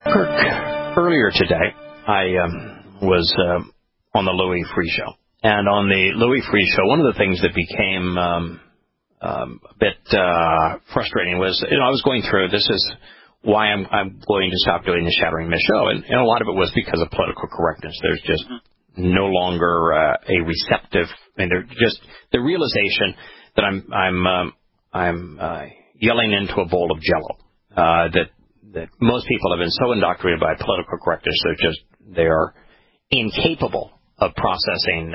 Kirk, earlier today, I was on the Louis Freeh Show. And on the Louis Freeh Show, one of the things that became a bit frustrating was, I was going through, this is why I'm going to stop doing the Shattering Myths show. And a lot of it was because of political correctness. There's just no longer a receptive, just the realization that I'm yelling into a bowl of Jell-O, that most people have been so indoctrinated by political correctness they are incapable of processing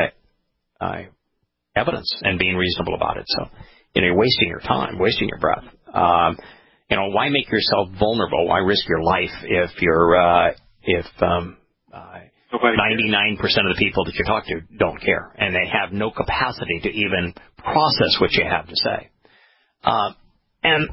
evidence and being reasonable about it. So, you're wasting your time, wasting your breath. Why make yourself vulnerable? Why risk your life if 99% of the people that you talk to don't care, and they have no capacity to even process what you have to say? And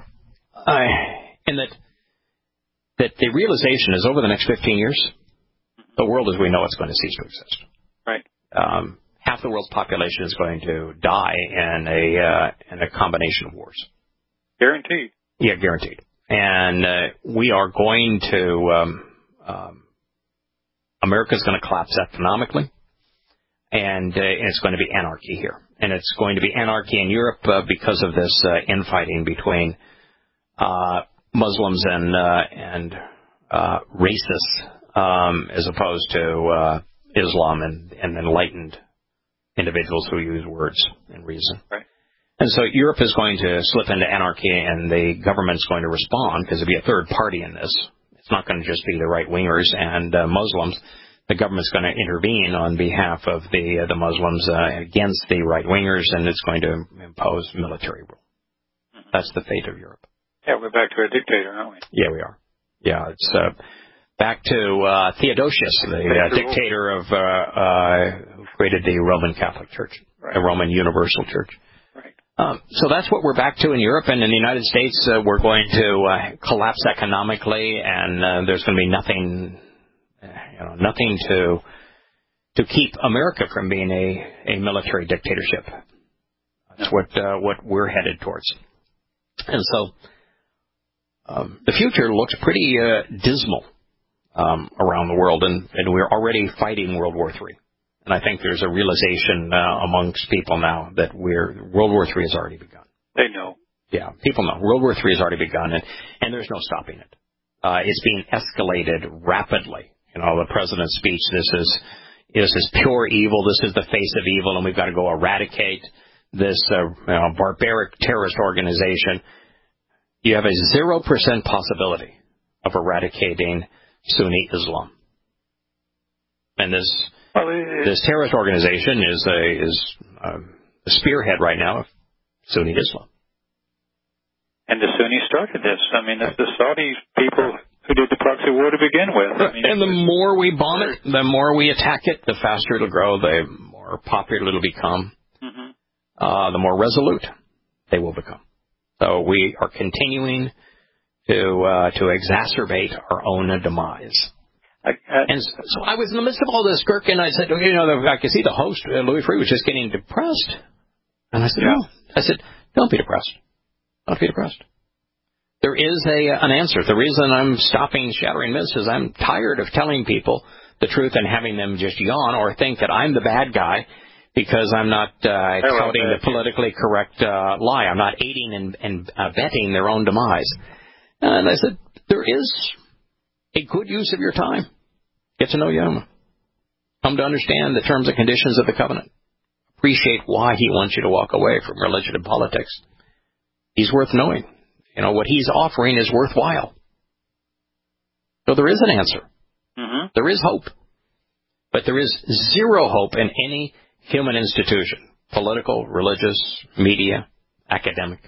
that the realization is over the next 15 years, the world as we know it's going to cease to exist. Right. Half the world's population is going to die in a combination of wars. Guaranteed. Yeah, guaranteed. And we are going to America's going to collapse economically, and it's going to be anarchy here. And it's going to be anarchy in Europe because of this infighting between Muslims and racists as opposed to Islam and enlightened individuals who use words and reason. Right. And so Europe is going to slip into anarchy, and the government's going to respond because there'll be a third party in this. It's not going to just be the right-wingers and Muslims. The government's going to intervene on behalf of the Muslims against the right-wingers, and it's going to impose military rule. Mm-hmm. That's the fate of Europe. Yeah, we're back to a dictator, aren't we? Yeah, we are. Yeah, it's back to Theodosius, the dictator of who created the Roman Catholic Church, right. The Roman Universal Church. Right. So that's what we're back to in Europe, and in the United States, we're going to collapse economically, and there's going to be nothing to keep America from being a military dictatorship. That's what we're headed towards, and so the future looks pretty dismal around the world, and we're already fighting World War III. And I think there's a realization amongst people now that World War III has already begun. They know. Yeah, people know. World War III has already begun, and there's no stopping it. It's being escalated rapidly. The president's speech, this is pure evil, this is the face of evil, and we've got to go eradicate this barbaric terrorist organization. You have a 0% possibility of eradicating Sunni Islam. And this terrorist organization is a spearhead right now of Sunni Islam. And the Sunnis started this. I mean, it's the Saudi people who did the proxy war to begin with. I mean, and the more we bomb it, the more we attack it, the faster it'll grow, the more popular it'll become, the more resolute they will become. So we are continuing to exacerbate our own demise. And so I was in the midst of all this, Kirk, and I said, I could see the host, Louis Freeh, was just getting depressed. And I said, no. I said, don't be depressed. Don't be depressed. There is an answer. The reason I'm stopping Shattering Myths is I'm tired of telling people the truth and having them just yawn or think that I'm the bad guy because I'm not touting the politically correct lie. I'm not aiding and abetting their own demise. And I said, there is a good use of your time. Get to know Yahweh. Come to understand the terms and conditions of the covenant. Appreciate why he wants you to walk away from religion and politics. He's worth knowing. What he's offering is worthwhile. So there is an answer. Mm-hmm. There is hope. But there is zero hope in any human institution, political, religious, media, academic.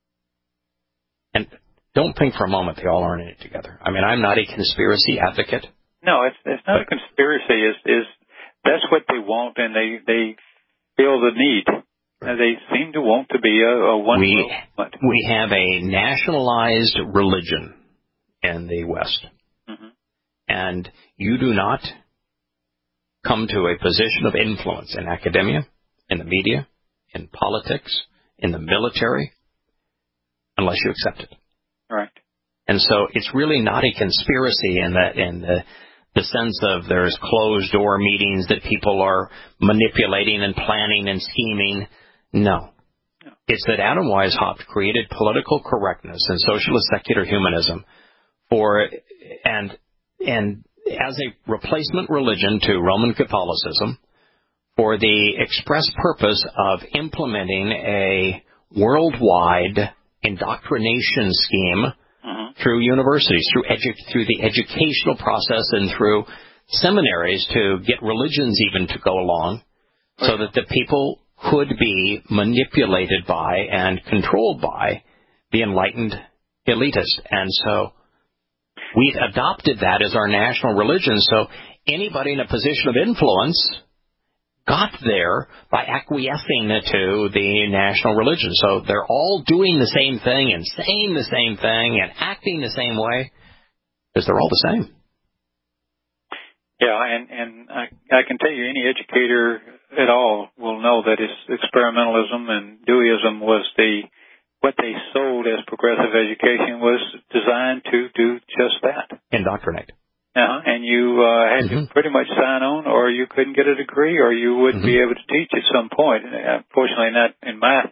And don't think for a moment they all aren't in it together. I mean, I'm not a conspiracy advocate. No, it's not a conspiracy. That's what they want, and they feel the need. And they seem to want to be a one world. We have a nationalized religion in the West. Mm-hmm. And you do not come to a position of influence in academia, in the media, in politics, in the military, unless you accept it. Right. And so it's really not a conspiracy in the sense of there's closed door meetings that people are manipulating and planning and scheming. No. It's that Adam Weishaupt created political correctness and socialist secular humanism and as a replacement religion to Roman Catholicism for the express purpose of implementing a worldwide indoctrination scheme through universities, through the educational process and through seminaries to get religions even to go along so that the people could be manipulated by and controlled by the enlightened elitist. And so we've adopted that as our national religion. So anybody in a position of influence got there by acquiescing to the national religion. So they're all doing the same thing and saying the same thing and acting the same way because they're all the same. Yeah, and I can tell you any educator at all will know that experimentalism and Deweyism was what they sold as progressive education was designed to do just that. Indoctrinate. And you had to pretty much sign on, or you couldn't get a degree, or you wouldn't be able to teach at some point. Unfortunately, not in my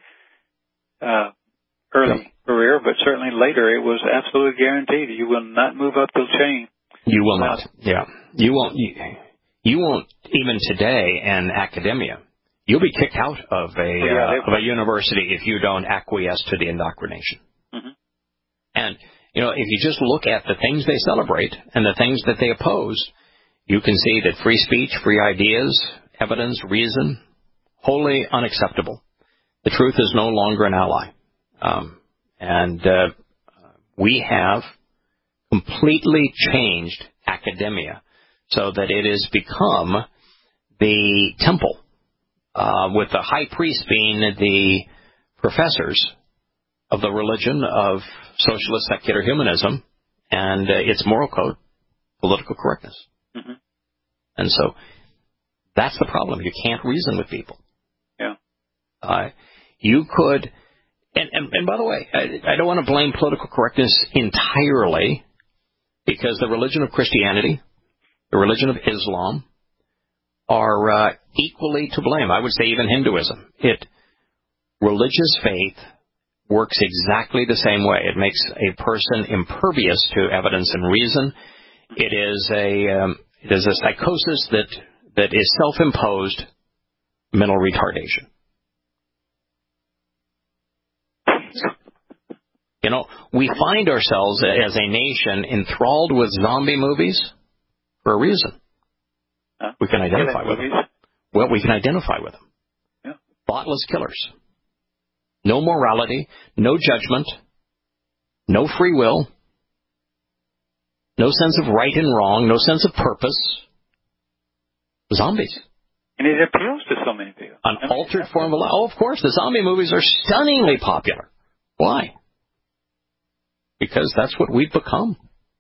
early career, but certainly later, it was absolutely guaranteed. You will not move up the chain. You will not. Yeah, you won't. You won't even today in academia. You'll be kicked out of a university if you don't acquiesce to the indoctrination. And if you just look at the things they celebrate and the things that they oppose, you can see that free speech, free ideas, evidence, reason, wholly unacceptable. The truth is no longer an ally. We have completely changed academia so that it has become the temple, with the high priest being the professors of the religion of socialist secular humanism and its moral code, political correctness. And so that's the problem. You can't reason with people. Yeah. You could, and by the way, I don't want to blame political correctness entirely because the religion of Christianity, the religion of Islam, are equally to blame. I would say even Hinduism. Religious faith works exactly the same way. It makes a person impervious to evidence and reason. It is a psychosis that is self-imposed mental retardation. We find ourselves as a nation enthralled with zombie movies for a reason. We can identify with them. Well, we can identify with them. Yeah. Thoughtless killers. No morality, no judgment, no free will, no sense of right and wrong, no sense of purpose. Zombies. And it appeals to so many people. An altered form of life. Oh, of course, the zombie movies are stunningly popular. Why? Because that's what we've become.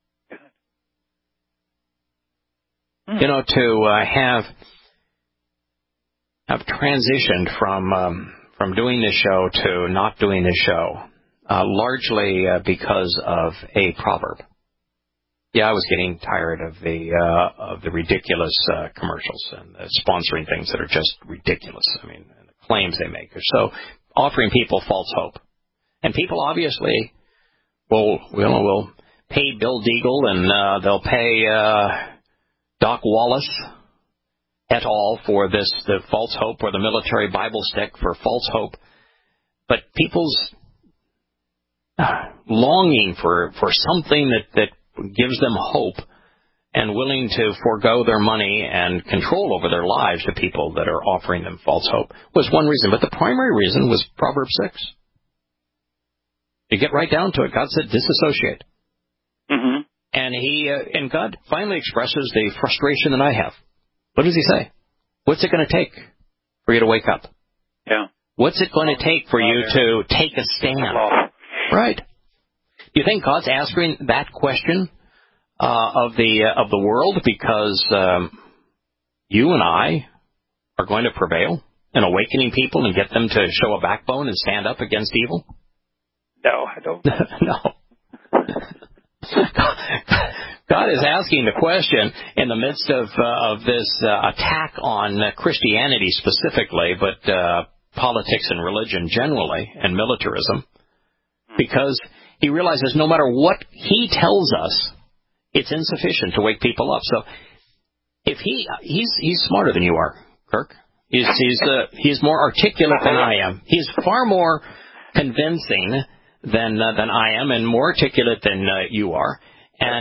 To have transitioned from doing this show to not doing this show, largely because of a proverb. Yeah, I was getting tired of the ridiculous commercials and sponsoring things that are just ridiculous. I mean, the claims they make. So offering people false hope. And people obviously will pay Bill Deagle and they'll pay Doc Wallace et al. For the false hope, or the military Bible stick for false hope. But people's longing for something that gives them hope and willing to forego their money and control over their lives to people that are offering them false hope was one reason. But the primary reason was Proverbs 6. You get right down to it. God said, disassociate. And God finally expresses the frustration that I have. What does he say? What's it going to take for you to wake up? Yeah. What's it going to take for you to take a stand? Right. Do you think God's answering that question of the world because you and I are going to prevail in awakening people and get them to show a backbone and stand up against evil? No, I don't. No. God is asking the question in the midst of this attack on Christianity specifically, but politics and religion generally, and militarism, because he realizes no matter what he tells us, it's insufficient to wake people up. So if he's smarter than you are, Kirk. He's more articulate than I am. He's far more convincing than I am, and more articulate than you are. And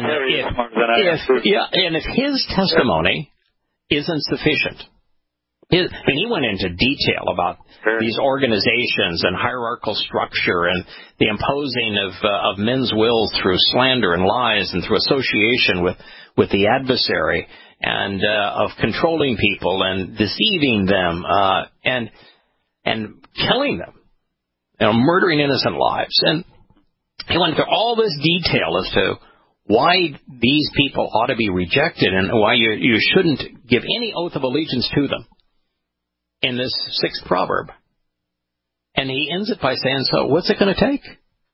if his testimony isn't sufficient, and he went into detail about these organizations and hierarchical structure and the imposing of men's wills through slander and lies and through association with the adversary, and of controlling people and deceiving them and killing them, murdering innocent lives. And he went into all this detail as to why these people ought to be rejected and why you shouldn't give any oath of allegiance to them in this 6th proverb. And he ends it by saying, so what's it going to take?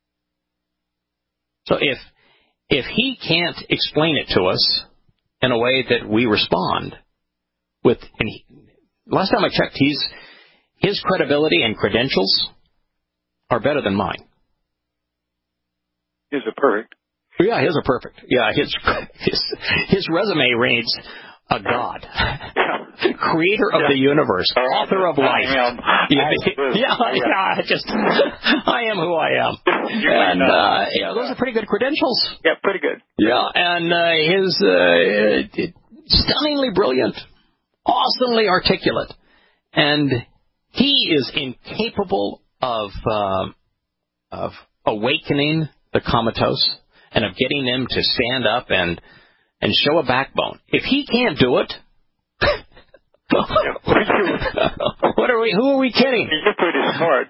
So if he can't explain it to us in a way that we respond with, and last time I checked, his credibility and credentials are better than mine. His are perfect. Yeah, his are perfect. Yeah, his resume reads a God, creator of the universe, author of life. I am who I am. And those are pretty good credentials. Yeah, pretty good. Yeah, and his stunningly brilliant, awesomely articulate, and he is incapable of awakening the comatose and of getting them to stand up and show a backbone. If he can't do it, who are we kidding? You're pretty smart,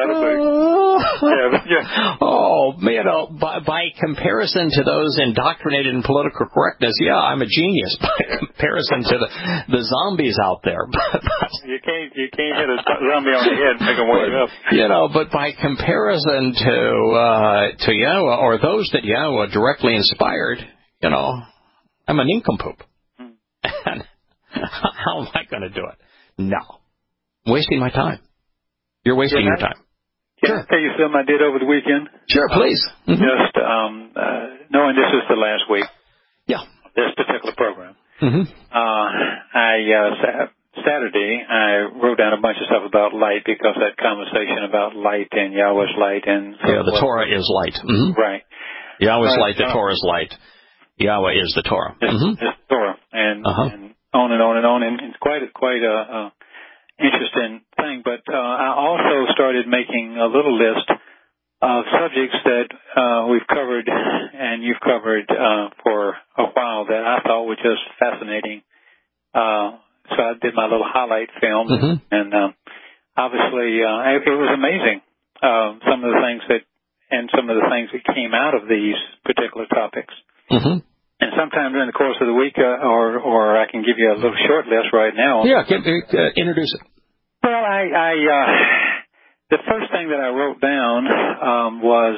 by comparison to those indoctrinated in political correctness, I'm a genius by comparison to the zombies out there. You can't hit a zombie on the head and make him wake up. But by comparison to Yahweh, or those that Yahweh directly inspired, I'm a nincompoop. And how am I going to do it? No. I'm wasting my time. You're wasting your time. Can I tell you something I did over the weekend? Sure, please. Just knowing this is the last week. Yeah. This particular program. Mm-hmm. Saturday, I wrote down a bunch of stuff about light, because that conversation about light and Yahweh's light and the Torah is light. Mm-hmm. Right. Yahweh's light, the Torah is light. Yahweh is the Torah. It's the Torah, and on and on and on, and it's quite a interesting thing. But I also started making a little list of subjects that we've covered and you've covered for a while that I thought were just fascinating. So I did my little highlight film, and obviously it was amazing. Some of the things that came out of these particular topics. Mm-hmm. And sometime during the course of the week, or I can give you a little short list right now. Yeah, introduce it. Well, the first thing that I wrote down was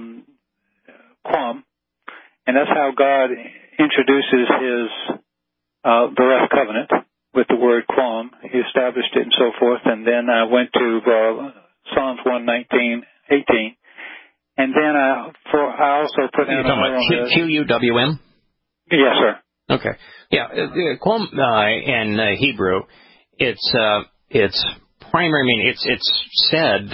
Qam, and that's how God introduces his Bereth covenant with the word Qam. He established it and so forth, and then I went to Psalms 119:18, and then I also put down Qum. Yes, sir. Okay. Yeah, Qam in Hebrew, its primary meaning, it's said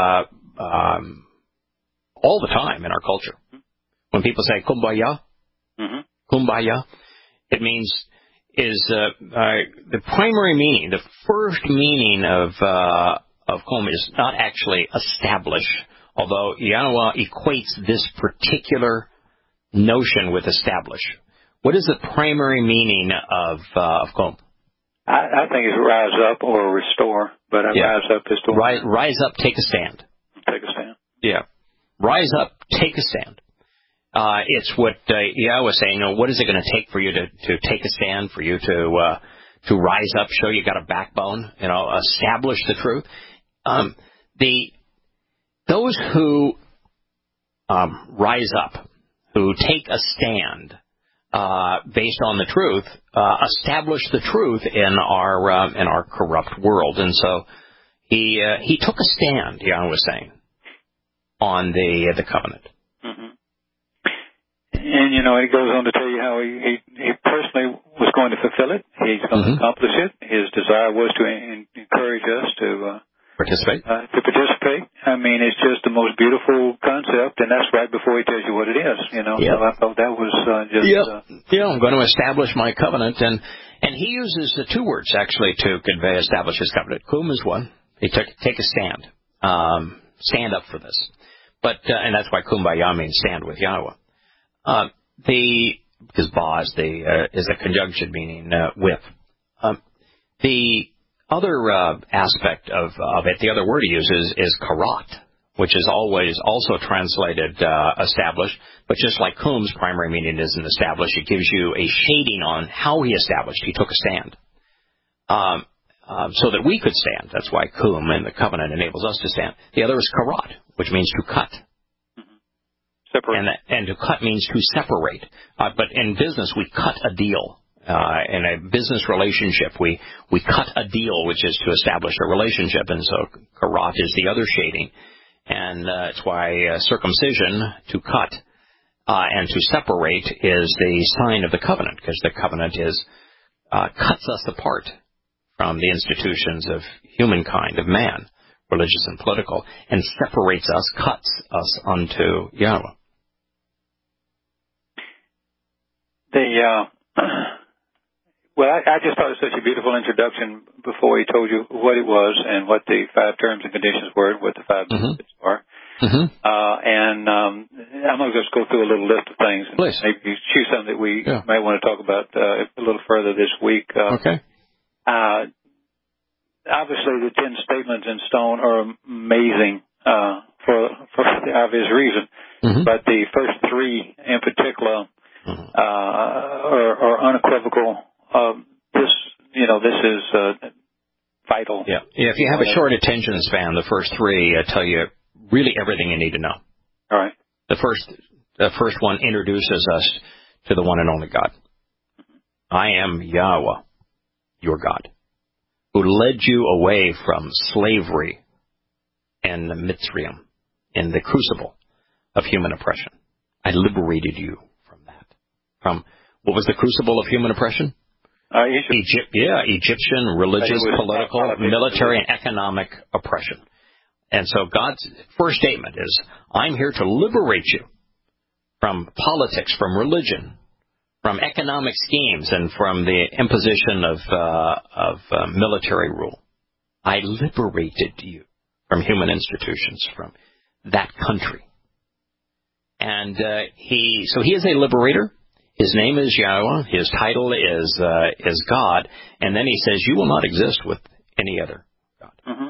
all the time in our culture. When people say kumbaya, kumbaya, it means the primary meaning, the first meaning of Qam is not actually establish, although Yahweh equates this particular notion with establish. What is the primary meaning of Qam? I think it's rise up or restore, but rise up is the one. Rise up, take a stand. Take a stand. Yeah. Rise up, take a stand. It's what Yahweh was saying. What is it going to take for you to take a stand, for you to rise up, show you got a backbone, establish the truth? Those who rise up, who take a stand based on the truth, establish the truth in our corrupt world. And so he took a stand, Jan was saying, on the covenant. Mm-hmm. And, he goes on to tell you how he personally was going to fulfill it. He's going to accomplish it. His desire was to encourage us to participate. I mean, it's just the most beautiful concept, and that's right before he tells you what it is. Yep. So I thought that was just. I'm going to establish my covenant, and he uses the two words actually to convey establish his covenant. Kum is one. He take a stand, stand up for this. But and that's why kumbaya means stand with Yahweh. Because ba is a conjunction meaning with. The other aspect of it, the other word he uses is karat, which is always also translated established. But just like kum's primary meaning isn't established, it gives you a shading on how he established. He took a stand. So that we could stand. That's why kum and the covenant enables us to stand. The other is karat, which means to cut. Separate. And to cut means to separate. But in business, we cut a deal. In a business relationship, we cut a deal, which is to establish a relationship. And so karat is the other shading. And it's why circumcision, to cut, and to separate is the sign of the covenant, because the covenant cuts us apart from the institutions of humankind, of man, religious and political, and separates us, cuts us unto Yahweh. I just thought it was such a beautiful introduction before he told you what it was and what the 5 terms and conditions were, and what the 5 benefits are. Mm-hmm. And I'm going to just go through a little list of things. And please. Maybe choose something that we might want to talk about a little further this week. Okay. Obviously, the 10 statements in stone are amazing for the obvious reason. Mm-hmm. But the first 3 in particular are unequivocal. This is vital. Yeah. If you have a short attention span, the first 3 tell you really everything you need to know. All right. The first one introduces us to the one and only God. I am Yahweh, your God, who led you away from slavery and Mitzrayim, in the crucible of human oppression. I liberated you from that. From what was the crucible of human oppression? Egyptian, religious, political, military, and economic oppression. And so God's first statement is, I'm here to liberate you from politics, from religion, from economic schemes, and from the imposition of military rule. I liberated you from human institutions, from that country. And he is a liberator. His name is Yahweh. His title is God. And then he says, you will not exist with any other God. Mm-hmm.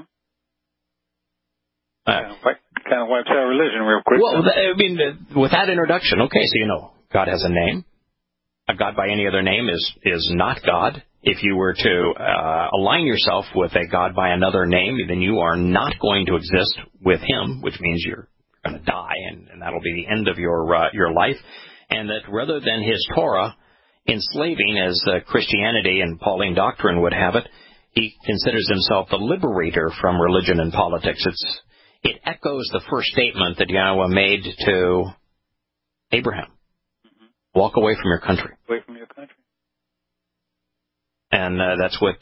Kind of wipes out religion real quick. Well, with that introduction, okay, so God has a name. A God by any other name is not God. If you were to align yourself with a God by another name, then you are not going to exist with him, which means you're going to die, and that'll be the end of your life. And that rather than his Torah enslaving, as Christianity and Pauline doctrine would have it, he considers himself the liberator from religion and politics. It echoes the first statement that Yahweh made to Abraham. Walk away from your country. Away from your country. And that's what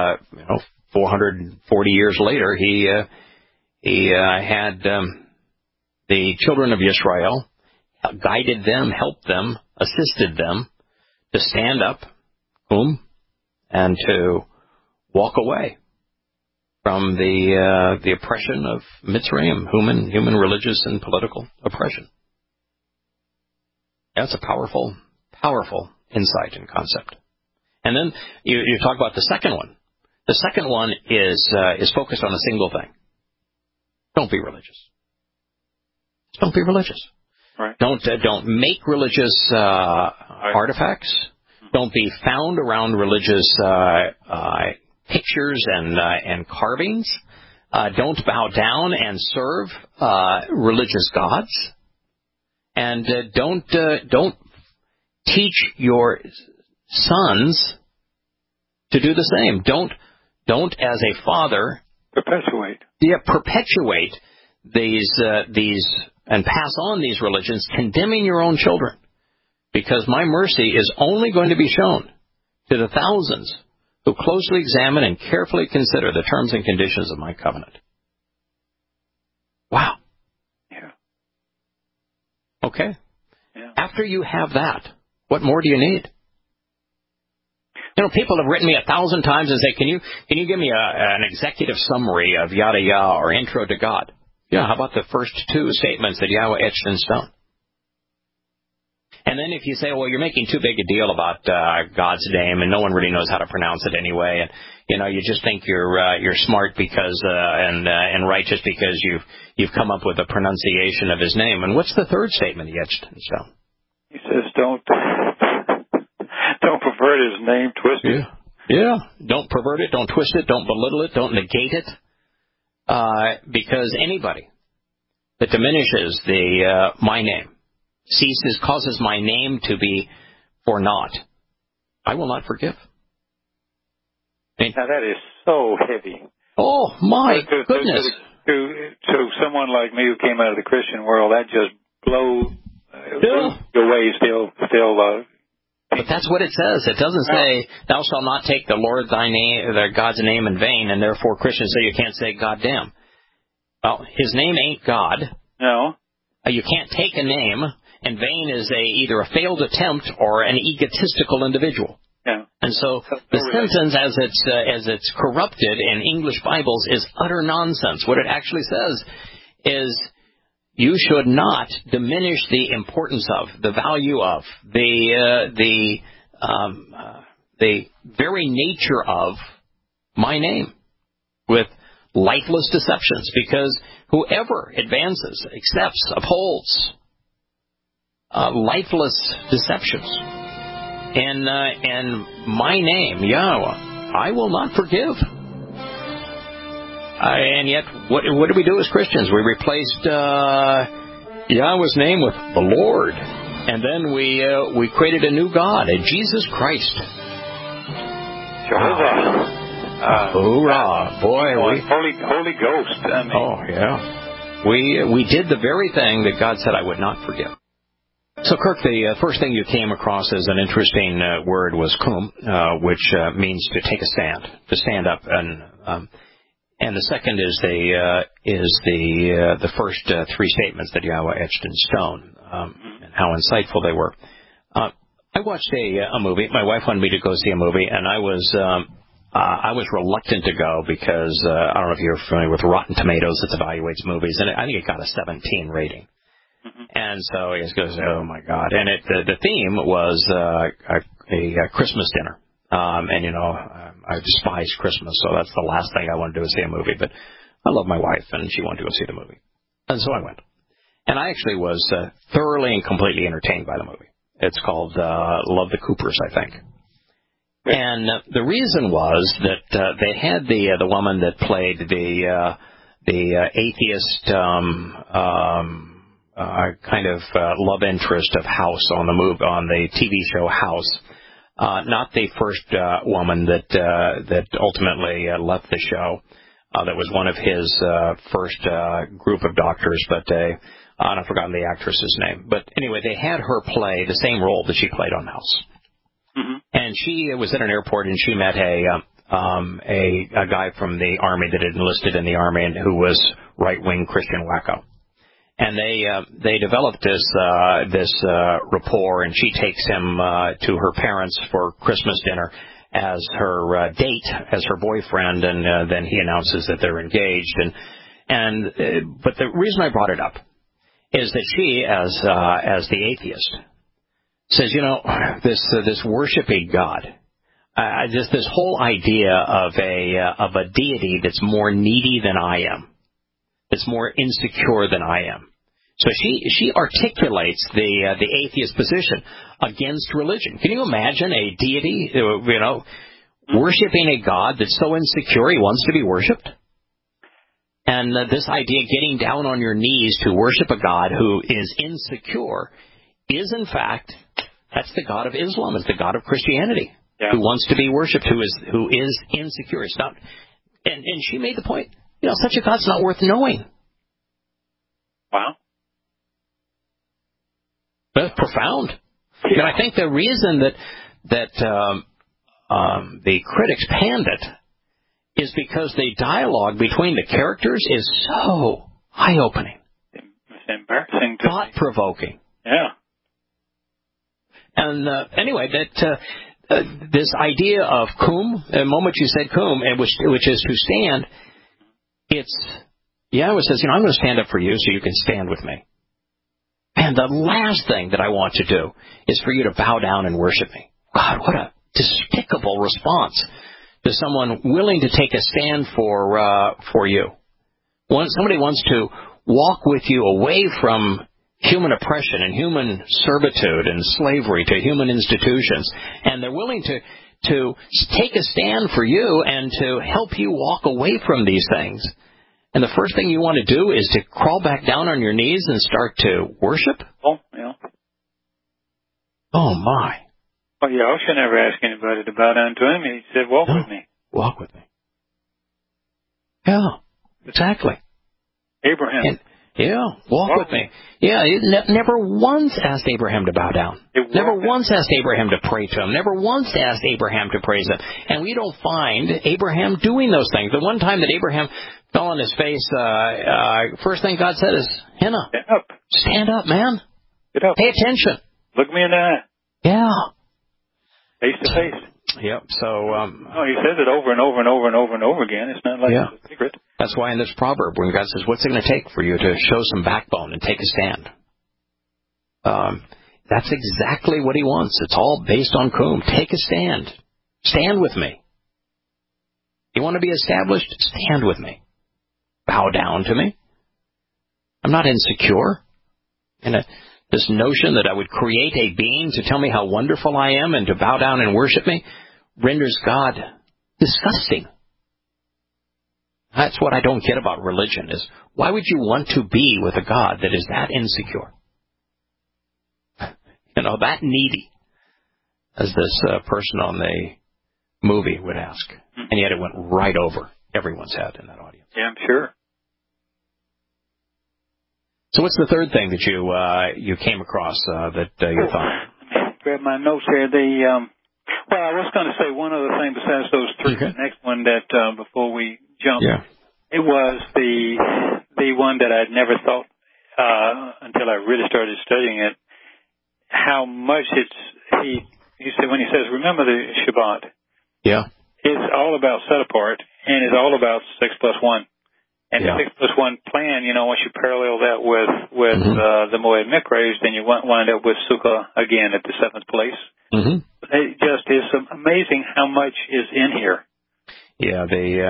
440 years later he had the children of Israel, guided them, helped them, assisted them to stand up, and to walk away from the oppression of Mitzrayim, human religious and political oppression. That's a powerful, powerful insight and concept. And then you talk about the second one. The second one is focused on a single thing. Don't be religious. Don't be religious. Right. Don't make religious artifacts. Don't be found around religious pictures and carvings. Don't bow down and serve religious gods. And don't teach your sons to do the same. Don't as a father perpetuate these and pass on these religions, condemning your own children, because my mercy is only going to be shown to the thousands who closely examine and carefully consider the terms and conditions of my covenant. Wow. Yeah. Okay. Yeah. After you have that, what more do you need? You know, people have written me 1,000 times and say, can you give me an executive summary of yada yada or intro to God? Yeah, how about the first two statements that Yahweh etched in stone? And then if you say, well, you're making too big a deal about God's name, and no one really knows how to pronounce it anyway, and you just think you're smart because and righteous because you've come up with a pronunciation of His name. And what's the third statement He etched in stone? He says, don't pervert His name, twist it. Yeah. Don't pervert it, don't twist it, don't belittle it, don't negate it, because anybody that diminishes my name, causes my name to be for naught, I will not forgive. Now that is so heavy. Oh my goodness! To someone like me who came out of the Christian world, that just blew away. Still. But that's what it says. It doesn't say, "Thou shalt not take the Lord thy name, God's name in vain," and therefore Christians say you can't say "goddamn." Well, His name ain't God. No. You can't take a name. And vain is either a failed attempt or an egotistical individual. Yeah. And so the sentence as it's corrupted in English Bibles is utter nonsense. What it actually says is you should not diminish the importance of, the value of, the very nature of my name with lifeless deceptions, because whoever advances, accepts, upholds lifeless deceptions and my name, Yahweh, I will not forgive. And yet, what do we do as Christians? We replaced Yahweh's name with the Lord, and then we created a new God, a Jesus Christ. Hoorah! Boy, Holy Ghost. I mean. Oh yeah, we did the very thing that God said I would not forgive. So, Kirk, the first thing you came across as an interesting word was kum, which means to take a stand, to stand up, and the second is the first three statements that Yahweh etched in stone, and how insightful they were. I watched a movie. My wife wanted me to go see a movie, and I was reluctant to go because I don't know if you're familiar with Rotten Tomatoes. It evaluates movies, and I think it got a 17 rating. And so he just goes, oh my God! And the theme was a Christmas dinner. And I despise Christmas, so that's the last thing I want to do is see a movie. But I love my wife, and she wanted to go see the movie, and so I went. And I actually was thoroughly and completely entertained by the movie. It's called Love the Coopers, I think. And the reason was that they had the woman that played the atheist. Kind of love interest of House on the TV show House, not the first woman that ultimately left the show. That was one of his first group of doctors, but I've forgotten the actress's name. But anyway, they had her play the same role that she played on House, and she was at an airport and she met a guy from the army that had enlisted in the army and who was right-wing Christian wacko. And they developed this rapport, and she takes him to her parents for Christmas dinner as her date, as her boyfriend, and then he announces that they're engaged. But the reason I brought it up is that she, as the atheist, says, this worshiping God, just this whole idea of a deity that's more needy than I am. It's more insecure than I am. So she articulates the atheist position against religion. Can you imagine a deity, worshiping a God that's so insecure he wants to be worshipped? And this idea, getting down on your knees to worship a God who is insecure, is in fact, that's the God of Islam, it's the God of Christianity, who wants to be worshipped, who is insecure. It's not, and she made the point, such a God's not worth knowing. Wow. That's profound. Yeah. And I think the reason that the critics panned it is because the dialogue between the characters is so eye-opening. It's embarrassing. Thought-provoking. Yeah. And anyway, this idea of kum, the moment you said kum, which is to stand, it says, I'm going to stand up for you so you can stand with me. And the last thing that I want to do is for you to bow down and worship me. God, what a despicable response to someone willing to take a stand for you. Somebody wants to walk with you away from human oppression and human servitude and slavery to human institutions, and they're willing to take a stand for you and to help you walk away from these things. And the first thing you want to do is to crawl back down on your knees and start to worship? Oh, yeah. Oh, my. Well, Yahushua never asked anybody to bow down to him. He said, walk with me. Walk with me. Yeah, exactly. Abraham. Walk with me. Yeah, it never once asked Abraham to bow down. Never once asked Abraham to pray to him. Never once asked Abraham to praise him. And we don't find Abraham doing those things. The one time that Abraham fell on his face, first thing God said is, Hannah, stand up, man. Get up. Pay attention. Look me in the eye. Yeah. Face to face. Yep. So. He says it over and over and over and over and over again. It's not like it's a secret. That's why in this proverb, when God says, "What's it going to take for you to show some backbone and take a stand?" That's exactly what He wants. It's all based on kum. Take a stand. Stand with me. You want to be established? Stand with me. Bow down to me. I'm not insecure. This notion that I would create a being to tell me how wonderful I am and to bow down and worship me renders God disgusting. That's what I don't get about religion, is why would you want to be with a God that is that insecure? That needy, as this person on the movie would ask. And yet it went right over everyone's head in that audience. Yeah, I'm sure. So what's the third thing that you came across that you thought? Let me grab my notes here. I was going to say one other thing besides those three. Okay. The next one that before we jump, it was the one that I'd never thought until I really started studying it. How much he said when he says, remember the Shabbat. Yeah. It's all about set apart, and it's all about 6+1. And the 6+1 plan, once you parallel that with the Moed Mikra, then you wind up with Sukkah again at the seventh place. Mm-hmm. It just is amazing how much is in here. Yeah,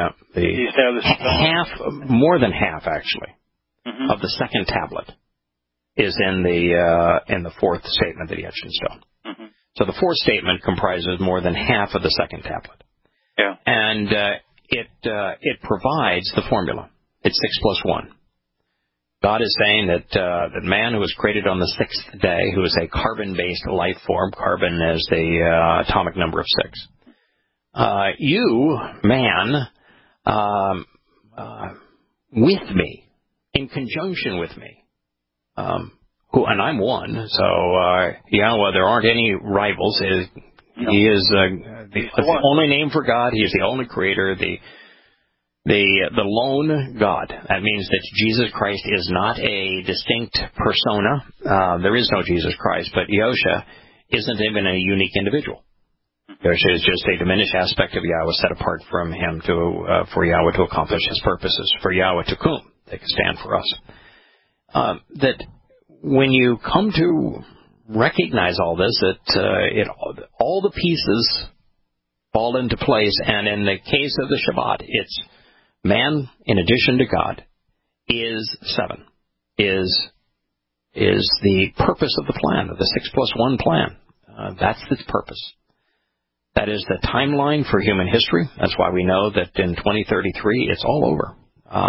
more than half actually, of the second tablet is in the fourth statement that he etched in stone. Mm-hmm. So the fourth statement comprises more than half of the second tablet. Yeah, and it provides the formula. It's 6+1. God is saying that man who was created on the sixth day, who is a carbon-based life form, carbon is the atomic number of 6. You, man, with me, in conjunction with me, and I'm one, so there aren't any rivals. He is the only name for God. He is the only creator, the lone God. That means that Jesus Christ is not a distinct persona. There is no Jesus Christ, but Yahushua isn't even a unique individual. Yahushua is just a diminished aspect of Yahweh set apart from him for Yahweh to accomplish his purposes, for Yahweh to kum, take a stand for us. That when you come to recognize all this, that all the pieces fall into place, and in the case of the Shabbat, it's man, in addition to God, is 7, is the purpose of the plan, of the 6+1 plan. That's its purpose. That is the timeline for human history. That's why we know that in 2033 it's all over.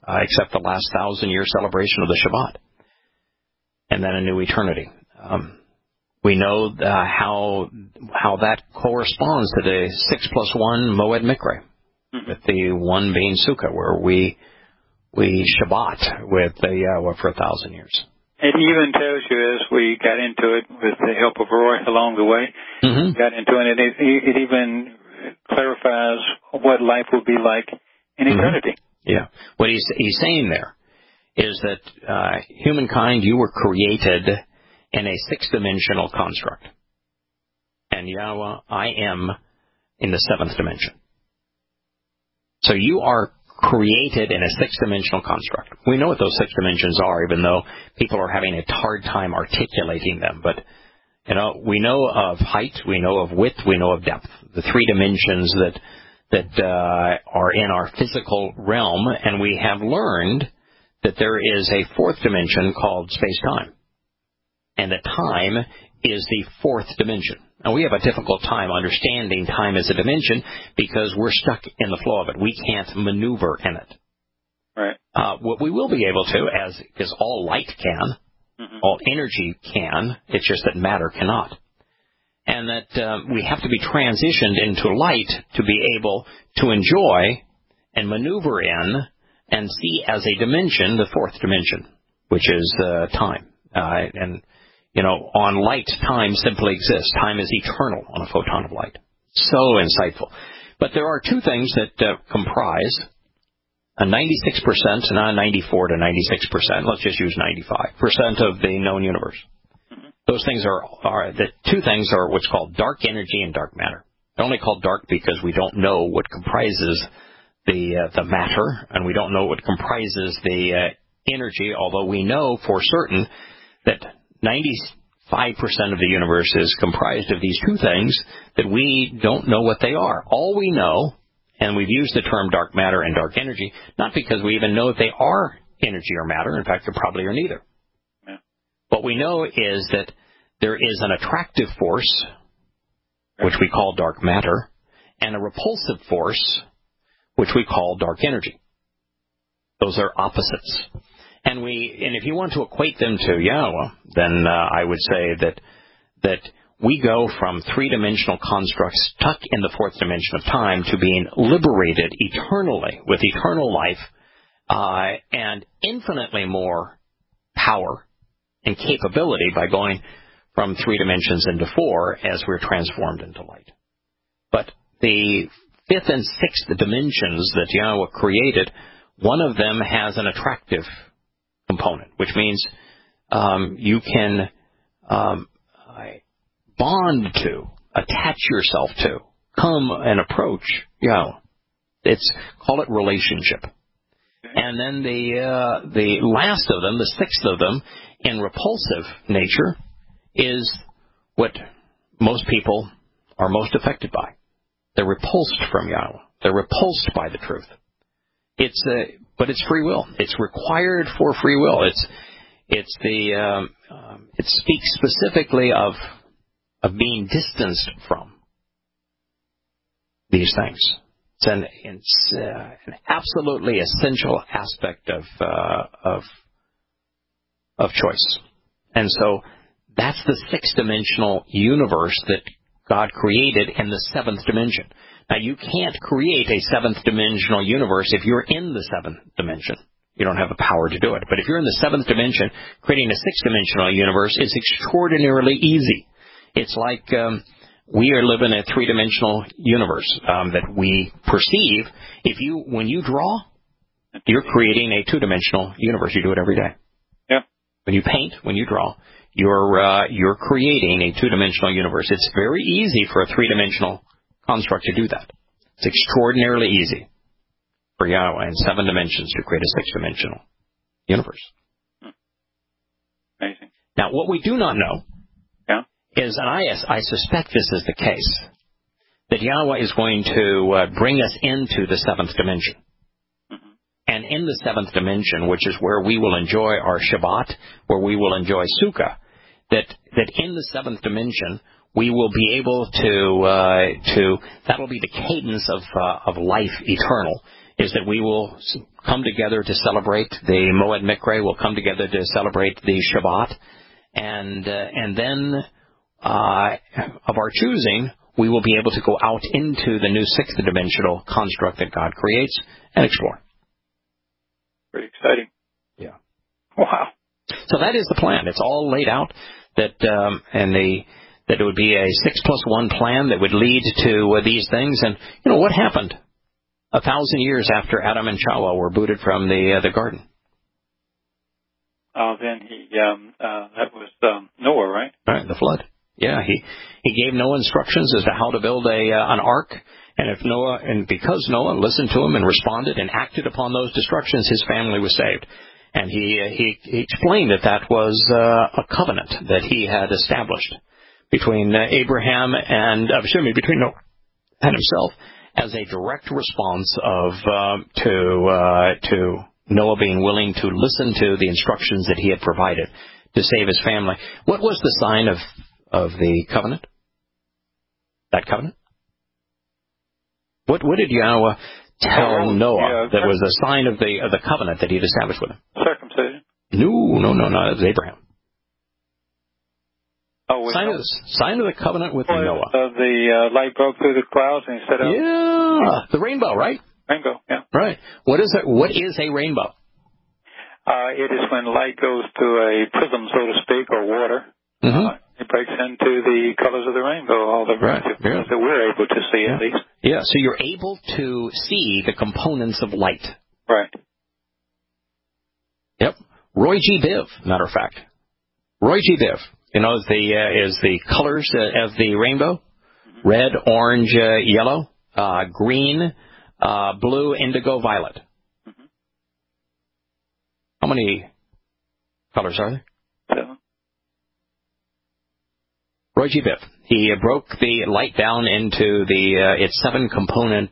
except the last 1,000-year celebration of the Shabbat, and then a new eternity. We know how that corresponds to the 6+1 Moed Mikre, with the one being Sukkah, where we Shabbat with the Yahweh for 1,000 years. It even tells you, as we got into it with the help of Roy along the way, got into it, it even clarifies what life will be like in eternity. Yeah. What he's saying there is that humankind, you were created in a 6-dimensional construct. And Yahweh, I am in the 7th dimension. So you are created in a 6-dimensional construct. We know what those 6 dimensions are, even though people are having a hard time articulating them. But, we know of height, we know of width, we know of depth. The 3 dimensions that are in our physical realm, and we have learned that there is a 4th dimension called space-time. And that time is the 4th dimension. Now, we have a difficult time understanding time as a dimension because we're stuck in the flow of it. We can't maneuver in it. Right. What we will be able to, as all light can, all energy can, it's just that matter cannot. And that we have to be transitioned into light to be able to enjoy and maneuver in and see as a dimension the 4th dimension, which is time. On light, time simply exists. Time is eternal on a photon of light. So insightful. But there are 2 things that comprise a 96%, not 94 to 96%, let's just use 95% of the known universe. Those things the 2 things are what's called dark energy and dark matter. They're only called dark because we don't know what comprises the matter, and we don't know what comprises the energy, although we know for certain that 95% of the universe is comprised of these 2 things that we don't know what they are. All we know, and we've used the term dark matter and dark energy, not because we even know if they are energy or matter. In fact, they probably are neither. Yeah. What we know is that there is an attractive force, which we call dark matter, and a repulsive force, which we call dark energy. Those are opposites. And if you want to equate them to Yahweh, then I would say that we go from 3-dimensional constructs stuck in the 4th dimension of time to being liberated eternally with eternal life and infinitely more power and capability by going from 3 dimensions into 4 as we're transformed into light. But the 5th and 6th dimensions that Yahweh created, one of them has an attractive component, which means you can bond to, attach yourself to, come and approach Yahweh. Call it relationship. And then the last of them, the 6th of them, in repulsive nature, is what most people are most affected by. They're repulsed from Yahweh. They're repulsed by the truth. But it's free will. It's required for free will. It speaks specifically of being distanced from these things. It's an absolutely essential aspect of choice. And so that's the 6-dimensional universe that God created in the 7th dimension. Now, you can't create a 7th-dimensional universe if you're in the 7th dimension. You don't have the power to do it. But if you're in the 7th dimension, creating a 6-dimensional universe is extraordinarily easy. It's like we are living in a 3-dimensional universe that we perceive. When you draw, you're creating a 2-dimensional universe. You do it every day. Yeah. When you paint, when you draw, you're creating a 2-dimensional universe. It's very easy for a 3-dimensional construct to do that. It's extraordinarily easy for Yahweh in 7 dimensions to create a 6-dimensional universe. Amazing. Now, what we do not know is, and I suspect this is the case, that Yahweh is going to bring us into the 7th dimension. Mm-hmm. And in the 7th dimension, which is where we will enjoy our Shabbat, where we will enjoy Sukkah, that in the 7th dimension, we will be able to that'll be the cadence of life eternal. is that we will come together to celebrate the Moed Mikre. We'll come together to celebrate the Shabbat, and then of our choosing, we will be able to go out into the new sixth dimensional construct that God creates and explore. Pretty exciting. Yeah. Wow. So that is the plan. It's all laid out that that it would be a 6+1 plan that would lead to these things. And what happened 1,000 years after Adam and Chava were booted from the garden? Then that was Noah, right? Right, the flood. Yeah, he gave Noah instructions as to how to build an ark, and because Noah listened to him and responded and acted upon those instructions, his family was saved. And he explained that was a covenant that he had established between Abraham and between Noah and himself, as a direct response to Noah being willing to listen to the instructions that he had provided to save his family. What was the sign of the covenant? That covenant? What did Yahweh tell Noah that was the sign of the covenant that he had established with him? Circumcision. No. It was Abraham. Oh, sign of the covenant with Noah. The light broke through the clouds and he said, yeah, the rainbow, right? Rainbow, yeah. Right. What is it? What is a rainbow? It is when light goes through a prism, so to speak, or water. Mm-hmm. It breaks into the colors of the rainbow, all the colors that we're able to see, at least. Yeah, so you're able to see the components of light. Right. Yep. Roy G. Biv, matter of fact. Roy G. Biv, is the colors of the rainbow: red, orange, yellow, green, blue, indigo, violet. Mm-hmm. How many colors are there? 7. Roy G. Biv. He broke the light down into its 7 component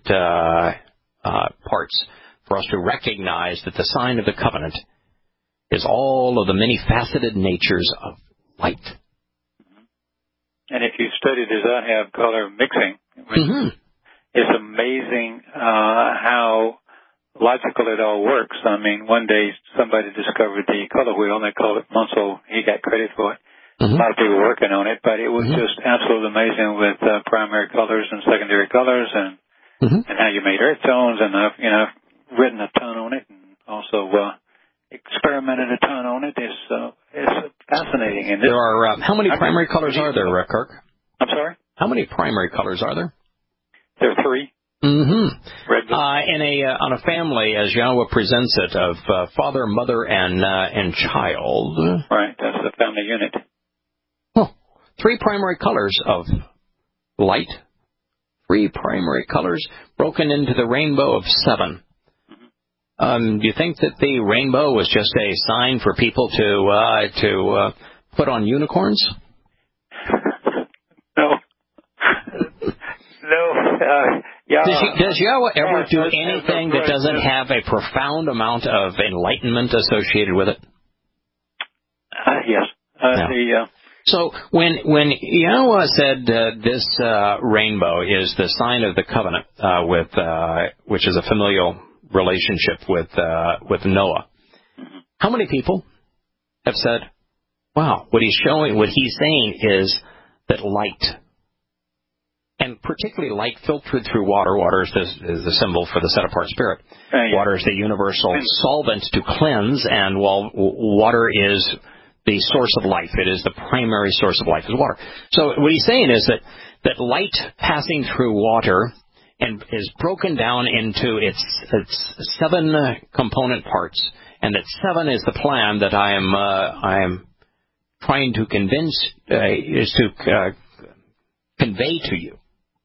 parts for us to recognize that the sign of the covenant is all of the many faceted natures of light. And if you study, does that have color mixing? It's amazing how logical it all works. I mean, one day somebody discovered the color wheel, and they called it Munsell. He got credit for it. Mm-hmm. A lot of people working on it, but it was just absolutely amazing with primary colors and secondary colors, and how you made earth tones. And I've written a ton on it, and also experimented a ton on it. It's fascinating. And there are how many primary colors are there, Kirk? I'm sorry? How many primary colors are there? There are 3. Mm-hmm. Red, on a family, as Yahweh presents it, of father, mother, and child. Right, that's the family unit. 3 primary colors of light. 3 primary colors broken into the rainbow of 7. Do you think that the rainbow was just a sign for people to put on unicorns? No. Does Yahweh ever do anything that doesn't have a profound amount of enlightenment associated with it? Yes. So when Yahweh said this rainbow is the sign of the covenant which is a familial relationship with Noah, how many people have said, wow, what he's saying is that light, and particularly light filtered through water. Water is the symbol for the set-apart spirit. Water is the universal solvent to cleanse, and while water is the source of life, it is the primary source of life is water. So what he's saying is that light passing through water and is broken down into its 7 component parts, and that 7 is the plan that I am trying to convey to you.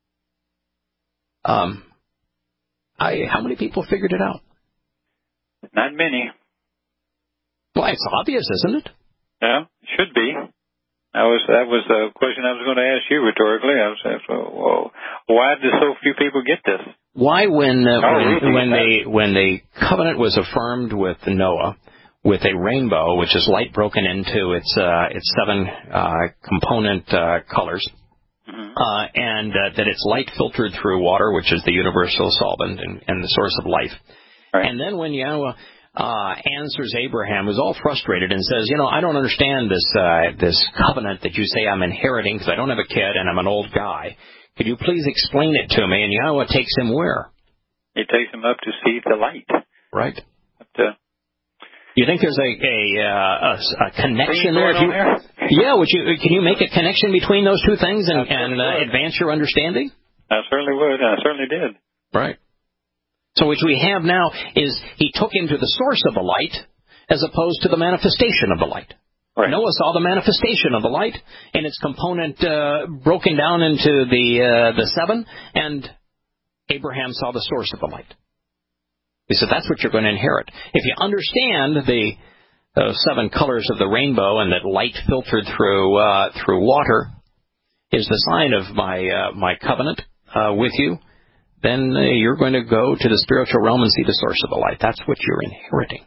How many people figured it out? Not many. Well, it's obvious, isn't it? Yeah, it should be. That was the question I was going to ask you rhetorically. I was asking, well, why did so few people get this? Why, when the covenant was affirmed with Noah, with a rainbow, which is light broken into its 7 component colors, and that it's light filtered through water, which is the universal solvent and the source of life. Right. And then when Yahweh answers Abraham, who's all frustrated, and says, I don't understand this covenant that you say I'm inheriting because I don't have a kid and I'm an old guy. Could you please explain it to me? And Yahweh takes him where? He takes him up to see the light. Right. You think there's a connection there? Yeah, can you make a connection between those two things and advance your understanding? I certainly would. I certainly did. Right. So what we have now is he took him to the source of the light as opposed to the manifestation of the light. Right. Noah saw the manifestation of the light and its component broken down into the seven, and Abraham saw the source of the light. He said, that's what you're going to inherit. If you understand the seven colors of the rainbow and that light filtered through water is the sign of my covenant with you, then you're going to go to the spiritual realm and see the source of the light. That's what you're inheriting.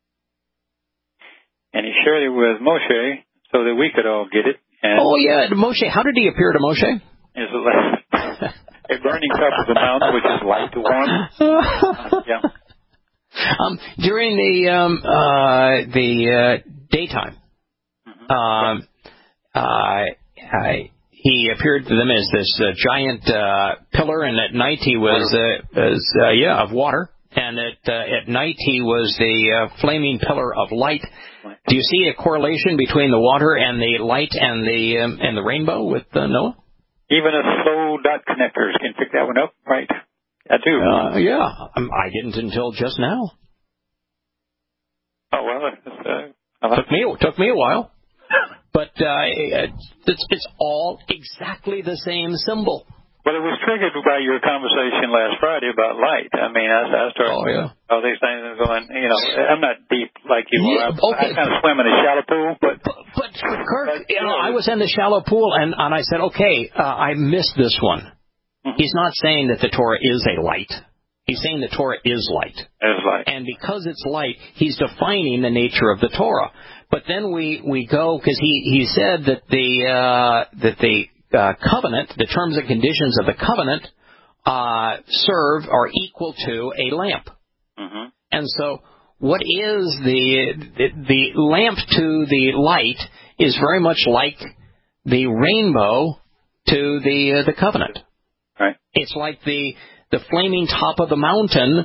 And he shared it with Moshe so that we could all get it. And Moshe. How did he appear to Moshe? A burning cup of the mount, which is light to warm. Yeah. During the daytime, he appeared to them as this giant pillar, and at night he was of water, and at night he was the flaming pillar of light. Do you see a correlation between the water and the light and the rainbow with Noah? Even a slow dot connectors can pick that one up, right? I do. I didn't until just now. Oh well, took me a while, but it's all exactly the same symbol. Well, it was triggered by your conversation last Friday about light. I mean, I started all these things and going. I'm not deep like you are. I kind of swim in a shallow pool, but Kirk, I was in the shallow pool and I said, I missed this one. Mm-hmm. He's not saying that the Torah is a light. He's saying the Torah is light. It's light. And because it's light, he's defining the nature of the Torah. But then we go, because he said that the covenant, the terms and conditions of the covenant, are equal to a lamp. Mm-hmm. And so what is the lamp to the light is very much like the rainbow to the covenant. Right. It's like the flaming top of the mountain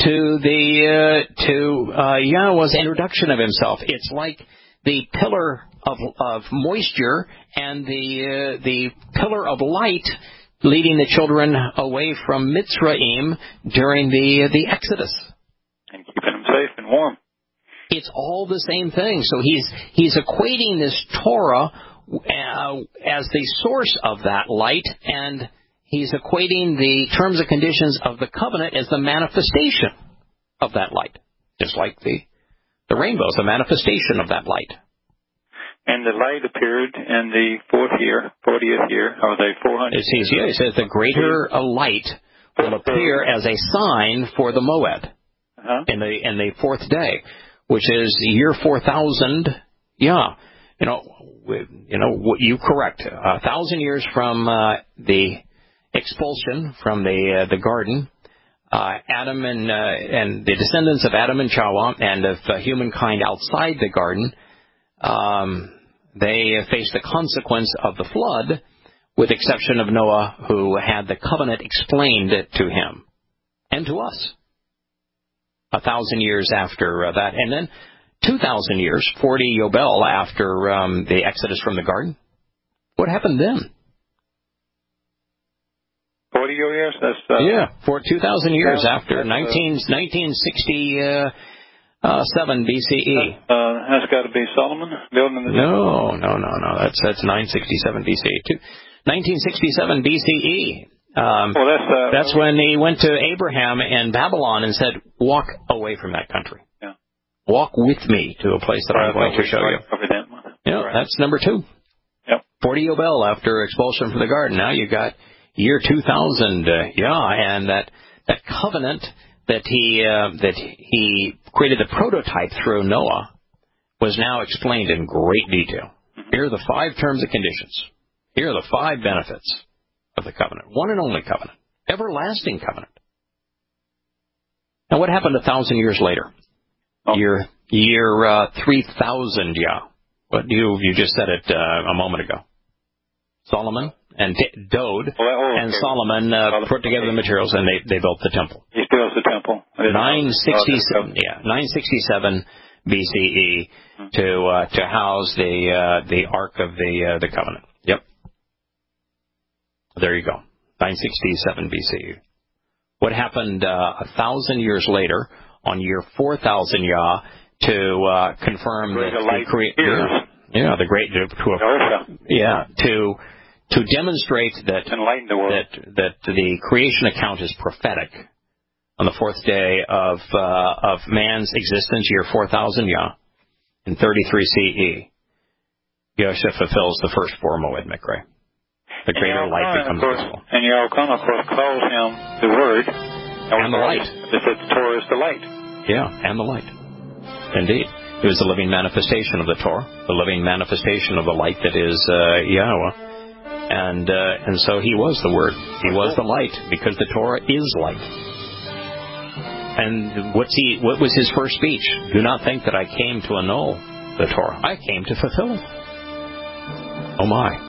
to Yahweh's introduction of himself. It's like the pillar of moisture and the pillar of light leading the children away from Mitzrayim during the Exodus. And keeping them safe and warm. It's all the same thing. So he's equating this Torah as the source of that light, and he's equating the terms and conditions of the covenant as the manifestation of that light. Just like the rainbow is a manifestation of that light. And the light appeared in the 40th year, or the 400. It says the greater light will appear as a sign for the Moed in the fourth day, which is year 4000. Yeah, you correct. 1,000 years from the expulsion from the garden, Adam and the descendants of Adam and Chawah and of humankind outside the garden, they faced the consequence of the flood, with exception of Noah, who had the covenant explained to him and to us. 1,000 years after that, and then 2,000 years, 40 Yobel after the exodus from the garden. What happened then? 40 years? For 2,000 years after 1967 BCE. That's got to be Solomon building the temple. No. That's 967 BCE. 1967 BCE. That's when he went to Abraham in Babylon and said, "Walk away from that country. Yeah. Walk with me to a place that I'm going to show you." That's number 2. Yep. 40 Yobel after expulsion from the garden. Now you got year 2000. And that covenant that he created the prototype through Noah was now explained in great detail. Mm-hmm. Here are the 5 terms and conditions. Here are the 5 benefits. of the covenant. One and only covenant. Everlasting covenant. Now what happened 1,000 years later? Oh. Year 3000, yeah. But you just said it a moment ago. Solomon and Dode and Solomon put together the materials, and they built the temple. He built the temple. 967 BCE to house the Ark of the Covenant. Yep. There you go. 967 BCE. What happened 1,000 years later, on year 4000 Yah, to confirm that the great to demonstrate that the creation account is prophetic. On the fourth day of man's existence, year 4000 Yah, in 33 CE, Yosha fulfills the first four Moed Mikre. The greater light becomes visible. And Yaakov, of course, calls him the Word. And the light. They said the Torah is the light. Yeah, and the light. Indeed. It was the living manifestation of the Torah, the living manifestation of the light that is Yahweh. And so he was the Word. He was the light, because the Torah is light. And what was his first speech? Do not think that I came to annul the Torah. I came to fulfill it. Oh my.